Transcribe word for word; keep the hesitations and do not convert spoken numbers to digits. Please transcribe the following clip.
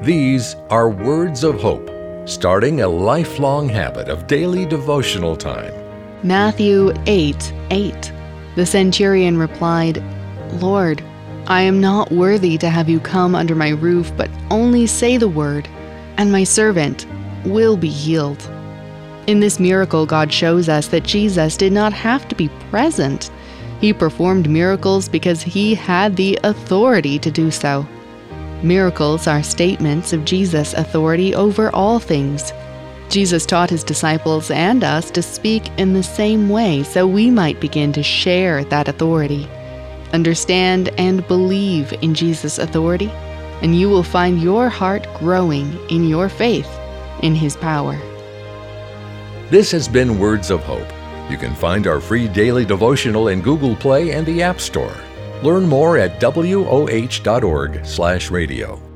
These are words of hope, starting a lifelong habit of daily devotional time. Matthew eight eight. The centurion replied, "Lord, I am not worthy to have you come under my roof, but only say the word, and my servant will be healed." In this miracle, God shows us that Jesus did not have to be present. He performed miracles because he had the authority to do so. Miracles are statements of Jesus' authority over all things. Jesus taught his disciples and us to speak in the same way so we might begin to share that authority. Understand and believe in Jesus' authority, and you will find your heart growing in your faith in his power. This has been Words of Hope. You can find our free daily devotional in Google Play and the App Store. Learn more at w o h dot org slash radio.